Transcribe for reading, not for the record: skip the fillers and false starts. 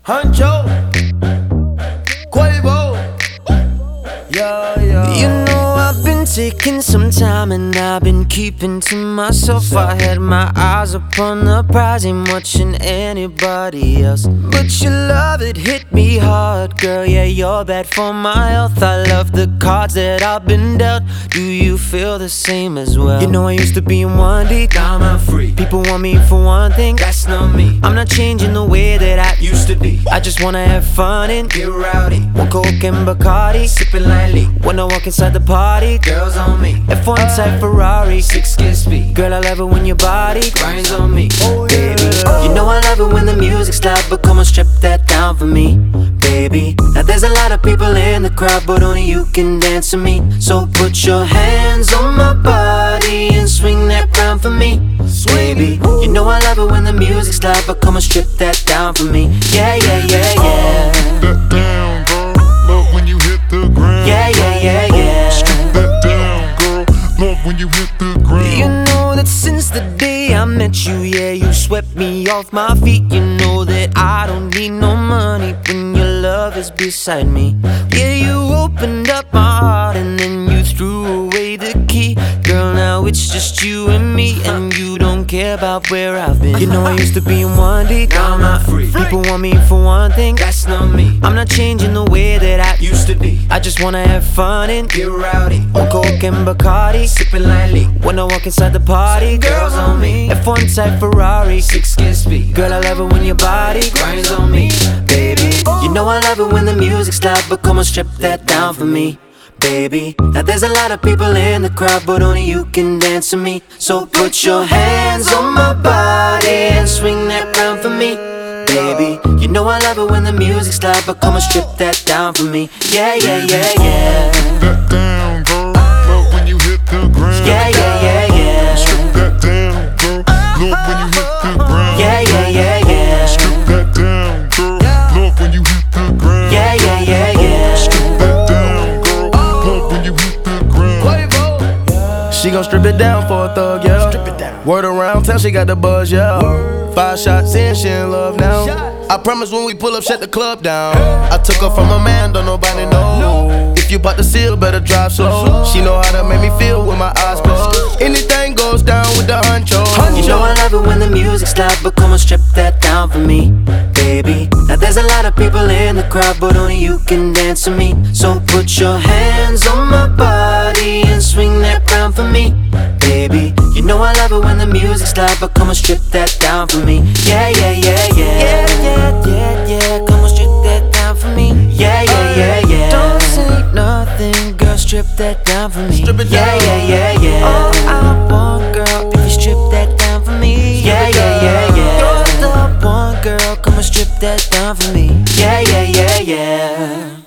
Huncho, Quavo, yeah, yeah. You know I've been taking some time and I've been keeping to myself. I had my eyes upon the prize, ain't watching anybody else. But your love, it hit me hard, girl, yeah, you're bad for my health. I love the cards that I've been dealt. Do you feel the same as well? You know I used to be in one deep, Now I'm free. people want me for one thing, That's not me. I'm not changing the way that I Used to be. I just wanna have fun and Get rowdy. one Coke and Bacardi. Sipping lightly. When I walk inside the party, Girls on me. F1 type Ferrari. 6 kiss speed. Girl, I love it when your body Grinds on me. baby. You know I love it when the music's loud, but come on, strip that down for me, baby. Now there's a lot of people in the crowd, but only you can dance to me. So put your hands on my body and swing that round for me, baby. You know I love it when the music's loud, but come on, strip that down for me. Yeah, yeah, yeah, yeah. That down, girl. Love when you hit the ground. Yeah, yeah, yeah, yeah. Strip that down, girl. Love when you hit the ground. You know that since the day I met you, yeah, you swept me off my feet. You know that I don't need no money when your love is beside me. Yeah, you opened up my heart and then you threw away the key. Girl, now it's just you and me, and you don't care about where I've been. You know I used to be in one deep, Now I'm not free. people want me for one thing, That's not me. I'm not changing the way that I Used to be. I just wanna have fun and Get rowdy. one Coke and Bacardi. Sipping lightly. When I walk inside the party, Girls on me. F1 type Ferrari. 6 kiss speed. Girl, I love it when your body Grinds on me. baby. You know I love it when the music's loud, but come on, strip that down for me, baby. Now there's a lot of people in the crowd, but only you can dance to me. So put your hands on my body and swing that round for me, baby. You know I love it when the music's loud, but come on, strip that down for me. Yeah, yeah, yeah, yeah. That down, girl. Love when you hit the ground. Yeah, yeah, yeah, yeah. Strip that down, girl. Love when you hit the ground. Yeah, yeah, yeah, yeah. Strip that down, girl. Love when you hit the ground. Yeah, yeah, yeah, yeah. Strip that down, girl. Love when you hit the ground. Quavo. She gon' strip it down for a thug, yeah. Strip it down. Word around town, she got the buzz, yeah. 5 shots in, she in love now. I promise when we pull up, shut the club down. I took her from a man, don't nobody know. If you bout to seal, better drive slow. She know how to make me feel with my eyes closed. Anything goes down with the huncho. You know I love it when the music's loud, but come on, strip that down for me, baby. Now there's a lot of people in the crowd, but only you can dance to me. So put your hands on my body and swing that round for me, baby. You know I love it when the music's loud, but come on, strip that down for me. Yeah, yeah, yeah, yeah. Yeah, yeah, yeah, yeah. Come on, strip that down for me. Yeah, yeah, yeah, yeah. Don't say nothing, girl, strip that down for me. Strip it Yeah, down. yeah, yeah, yeah. All I want, girl, if you strip that down for me. Yeah, yeah, yeah, yeah. You're the one, girl, come on, strip that down for me. Yeah, yeah, yeah, yeah.